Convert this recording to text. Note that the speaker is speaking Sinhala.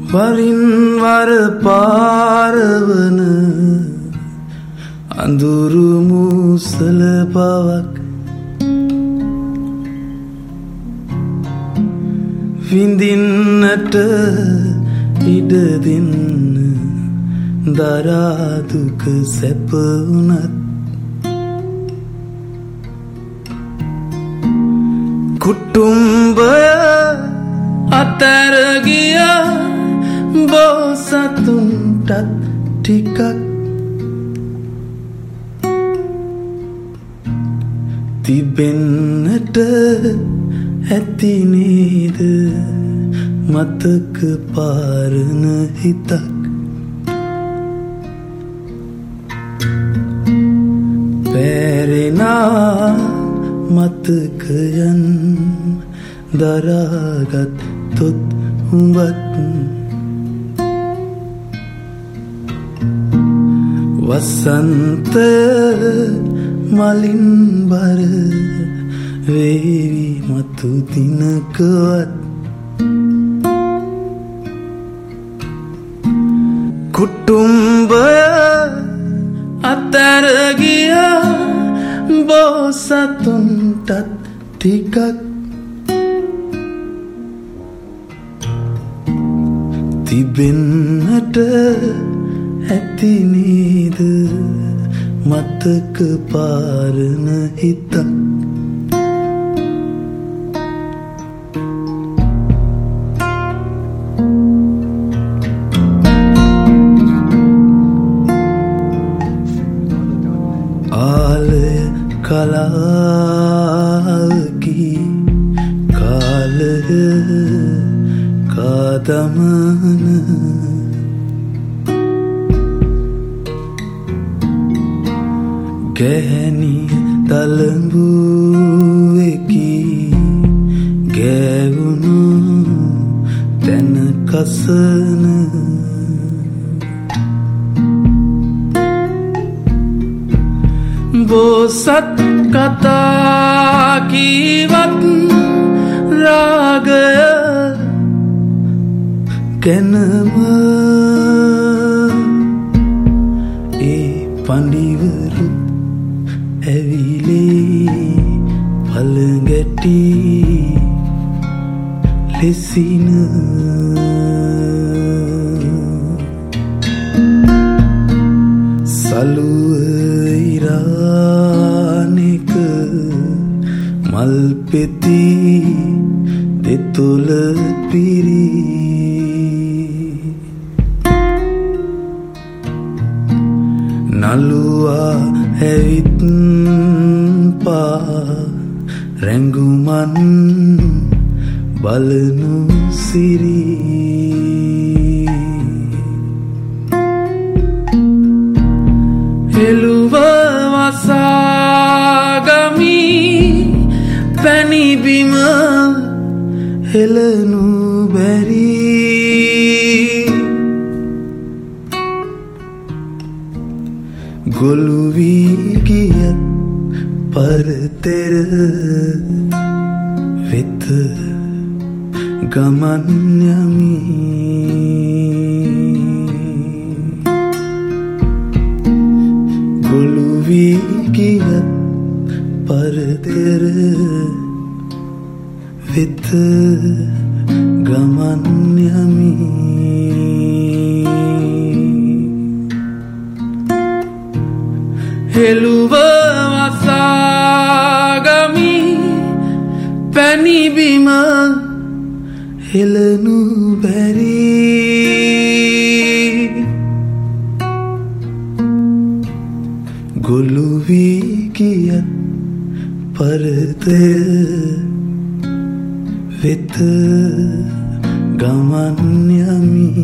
වරින් වර පාරවන අඳුරු මුසල පවක් විඳින්නට ඉඩ දෙන්න දරා දුක සැප වුණත් කුටුම්බය අතර ගියා බෝසතුන්ටත් ටිකක් තිබෙන්නට ඇති නේද මතක පාරන හිතක් පැරෙනා මතකයන් දරාගත් තොත් උඹත් වසන්ත මලින් බර වේවි මතු දිනකවත් කුටුම්බය අතර ගියා බෝසතුන්ටත් ටිකක් තිබෙන්නට ඇති නේද මතක පාරන හිතක් ආලය කලාවකි කාලය කාදමන ගැහැණිය තලඹුවෙකි ගෑවුණු තැන කසන බෝසත් කතා කීවත් රාගය ගැනම ඒ පඬිවරු ඇවිලේ පළඟැටි ලෙසින සලුව ඉරානෙක මල් පෙති දෙතුල පිරි නළුවා ඇවිත් පා රැඟුමන් බලනු සිරි හෙළුව වසාගමි පැණිබිම හෙළනු බැරි ගොළු වී ගියත් පරතෙර වෙත ගමන් යමි ගොළු වී ගියත් පරතෙර වෙත ගමන් යමි හෙළුව වසාගමි පැණිබිම හෙළනු බැරි ගොළු වී ගියත් පරතය වෙත ගමන් යමි